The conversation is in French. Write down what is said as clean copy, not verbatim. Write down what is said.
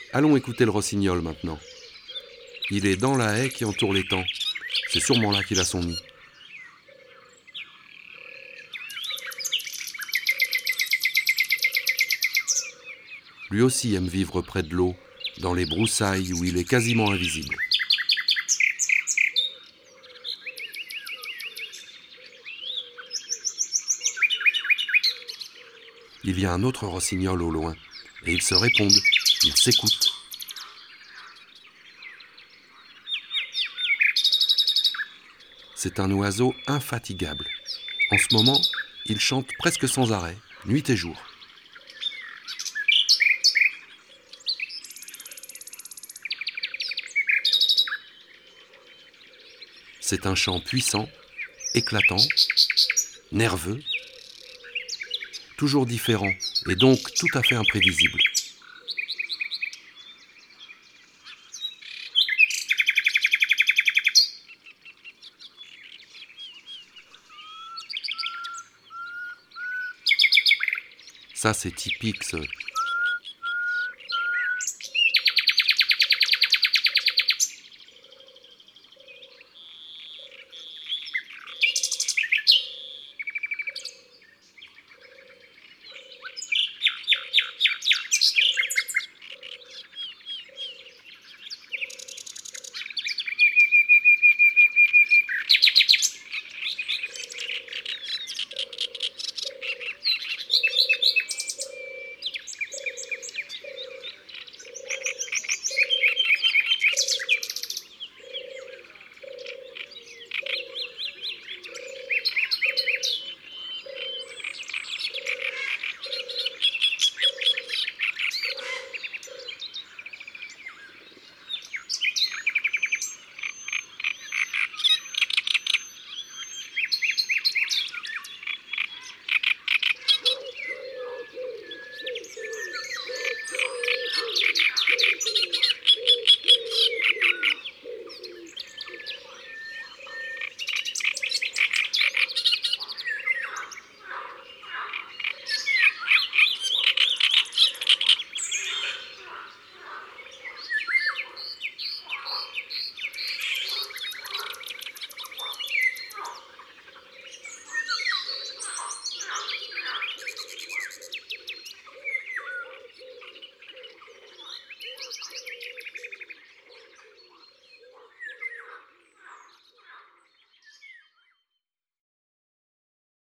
Allons écouter le rossignol maintenant. Il est dans la haie qui entoure l'étang. C'est sûrement là qu'il a son nid. Lui aussi aime vivre près de l'eau, dans les broussailles où il est quasiment invisible. Il y a un autre rossignol au loin, et ils se répondent, ils s'écoutent. C'est un oiseau infatigable. En ce moment, il chante presque sans arrêt, nuit et jour. C'est un chant puissant, éclatant, nerveux, toujours différent et donc tout à fait imprévisible. Ça, c'est typique, ce